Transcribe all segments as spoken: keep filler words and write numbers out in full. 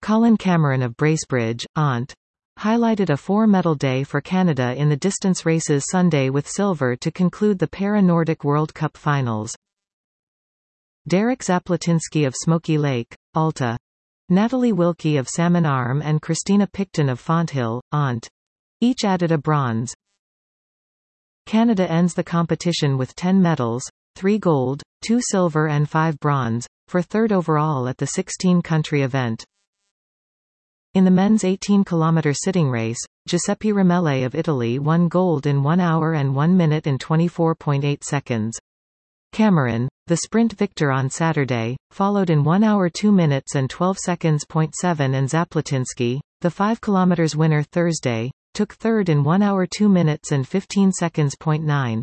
Colin Cameron of Bracebridge, Ont. highlighted a four-medal day for Canada in the distance races Sunday with silver to conclude the Para-Nordic World Cup finals. Derek Zaplatinsky of Smoky Lake, Alta. Natalie Wilkie of Salmon Arm and Christina Picton of Fonthill, Ont. each added a bronze. Canada ends the competition with ten medals, three gold, two silver and five bronze, for third overall at the sixteen-country event. In the men's eighteen kilometer sitting race, Giuseppe Ramelle of Italy won gold in one hour and one minute and twenty-four point eight seconds. Cameron, the sprint victor on Saturday, followed in one hour two minutes and twelve seconds point seven, and Zaplatinsky, the five kilometers winner Thursday, took third in one hour two minutes and fifteen seconds point nine.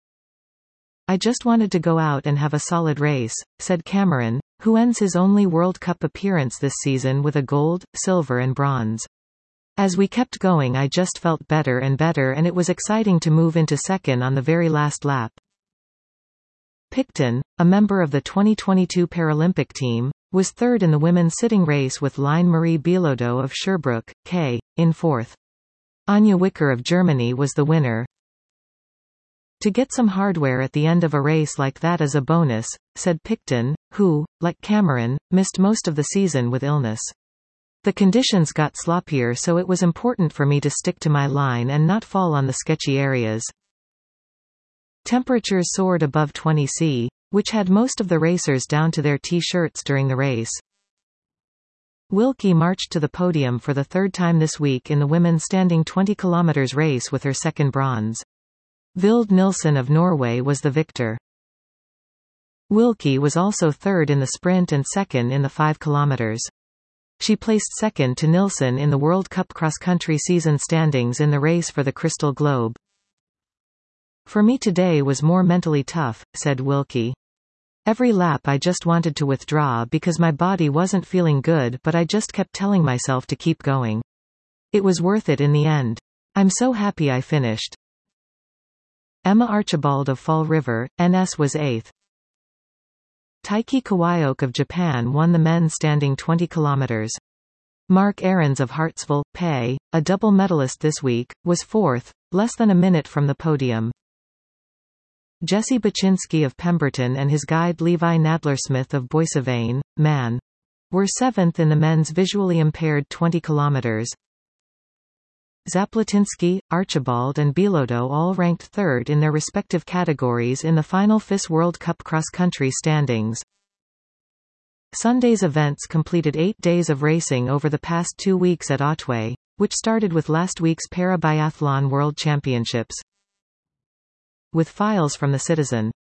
"I just wanted to go out and have a solid race," said Cameron, who ends his only World Cup appearance this season with a gold, silver and bronze. "As we kept going I just felt better and better and it was exciting to move into second on the very last lap." Picton, a member of the twenty twenty-two Paralympic team, was third in the women's sitting race with Line-Marie Bilodeau of Sherbrooke, K, in fourth. Anja Wicker of Germany was the winner. "To get some hardware at the end of a race like that is a bonus," said Picton, who, like Cameron, missed most of the season with illness. "The conditions got sloppier, so it was important for me to stick to my line and not fall on the sketchy areas." Temperatures soared above twenty C, which had most of the racers down to their T-shirts during the race. Wilkie marched to the podium for the third time this week in the women's standing twenty kilometers race with her second bronze. Vilde Nilsson of Norway was the victor. Wilkie was also third in the sprint and second in the five kilometers. She placed second to Nilsson in the World Cup cross-country season standings in the race for the Crystal Globe. "For me today was more mentally tough," said Wilkie. "Every lap I just wanted to withdraw because my body wasn't feeling good, but I just kept telling myself to keep going. It was worth it in the end. I'm so happy I finished." Emma Archibald of Fall River, N S was eighth. Taiki Kawaioke of Japan won the men's standing twenty kilometers. Mark Ahrens of Hartsville, P A, a double medalist this week, was fourth, less than a minute from the podium. Jesse Baczynski of Pemberton and his guide Levi Nadler-Smith of Boissevain, Man, were seventh in the men's visually impaired twenty kilometers. Zaplatinsky, Archibald and Bilodeau all ranked third in their respective categories in the final F I S World Cup cross-country standings. Sunday's events completed eight days of racing over the past two weeks at Otway, which started with last week's Para-Biathlon World Championships. With files from the Citizen.